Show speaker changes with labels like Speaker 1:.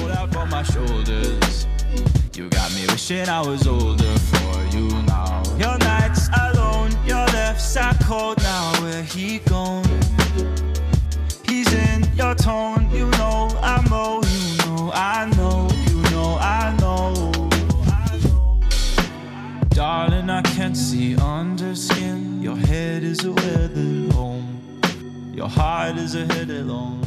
Speaker 1: roll out on my shoulders. You got me wishing I was older for you now. Your nights alone, your left side cold now. Where he gone? He's in your tone. You know I know, you know I know, you know I know. Darling, I can't see under skin. Your head is a weathered home. Your heart is a headed long.